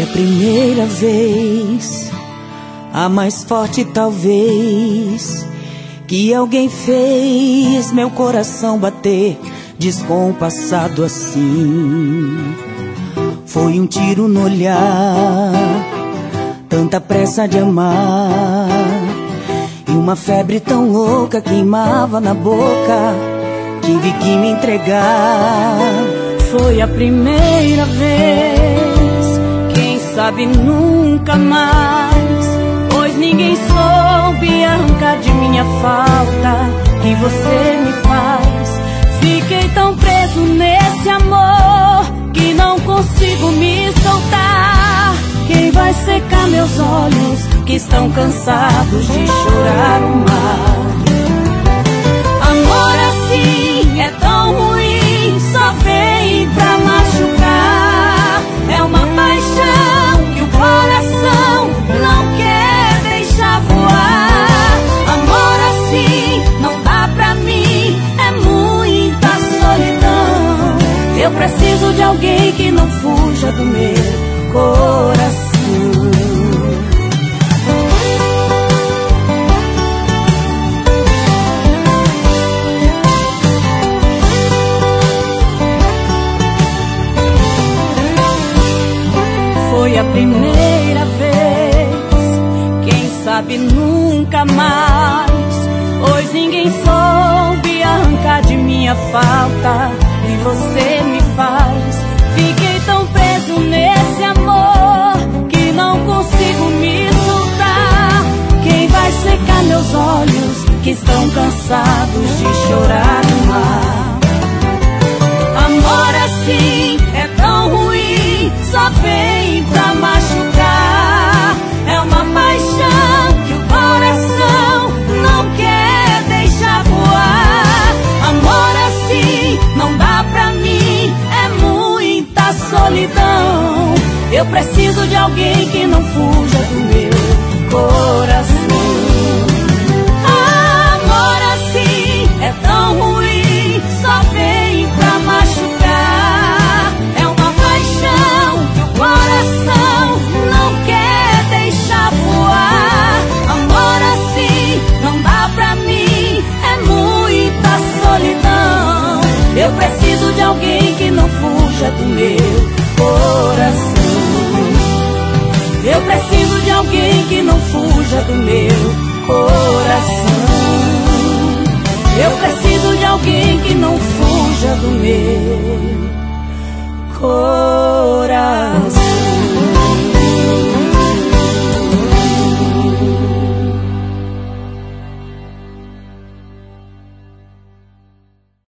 Foi a primeira vez, a mais forte talvez, que alguém fez meu coração bater descompassado assim. Foi um tiro no olhar, tanta pressa de amar, e uma febre tão louca queimava na boca, tive que me entregar. Foi a primeira vez, quem sabe nunca mais, pois ninguém soube arrancar de minha falta que você me faz. Fiquei tão preso nesse amor que não consigo me soltar. Quem vai secar meus olhos que estão cansados de chorar o mar? Amor assim é tão ruim, só vem pra machucar. É uma paixão que o coração não quer deixar voar. Amor assim não dá pra mim, é muita solidão. Eu preciso de alguém que não fuja do meu coração. Foi a primeira vez, quem sabe nunca mais, pois ninguém soube arrancar de minha falta e você me faz. Fiquei tão preso nesse amor que não consigo me soltar. Quem vai secar meus olhos que estão cansados de chorar no mar? Amor assim é tão ruim, só vem pra machucar. É uma paixão que o coração não quer deixar voar. Amor assim não dá pra mim, é muita solidão. Eu preciso de alguém que não fuja do meu coração. Amor assim é tão ruim, só vem pra machucar. É uma paixão que o coração não quer deixar voar. Amor assim não dá pra mim, é muita solidão. Eu preciso de alguém que não fuja do meu coração. Eu preciso de alguém que não fuja do meu coração. Eu preciso de alguém que